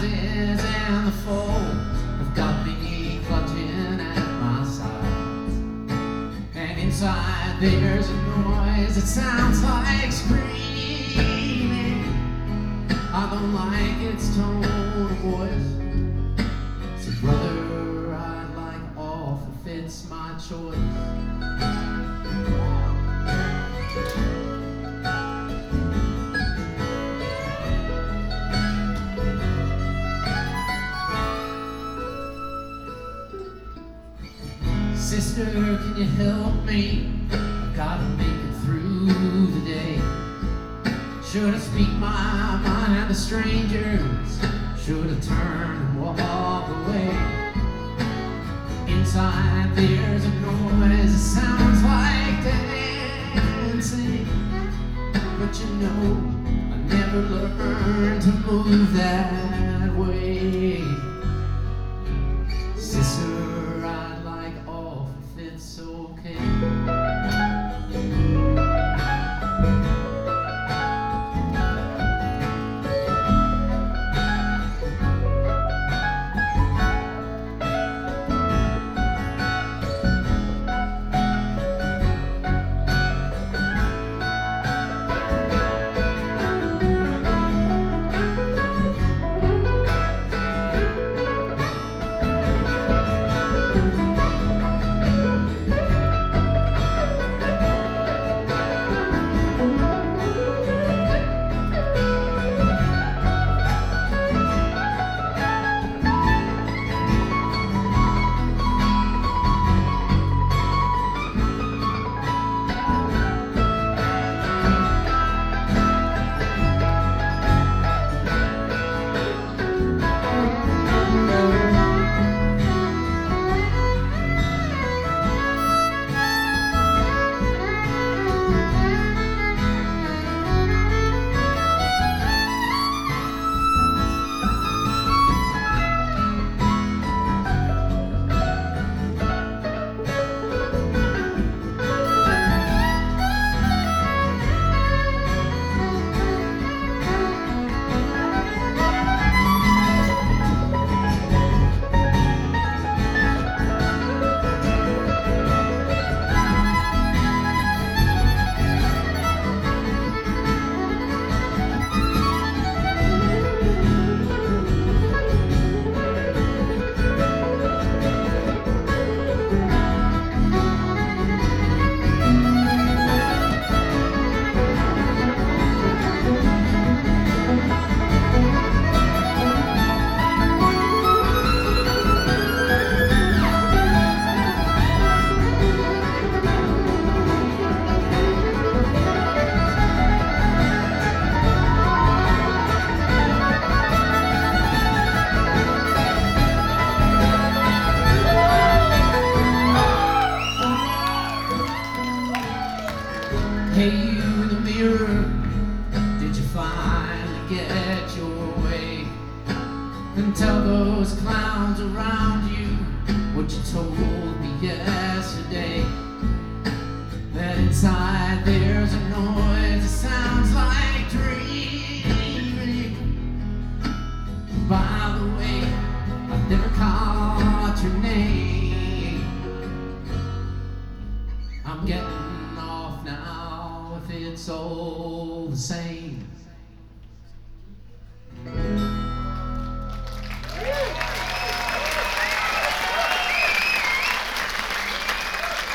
rises and the falls have got me clutching at my sides. And inside there's a noise that sounds like screaming. I don't like its tone of voice. So brother, I'd like off if it's my choice. Sister, can you help me? I've gotta make it through the day. Should I speak my mind to strangers? Should I turn and walk away? Inside there's a noise that sounds like dancing, but you know I never learned to move that way. Sister, I'd like off if it's okay. Hey, you in the mirror, did you finally get your way? And tell those clowns around you what you told me yesterday. That inside there's a noise that sounds like dreaming. By the way, I've never caught your name. I'm getting off now if it's all the same.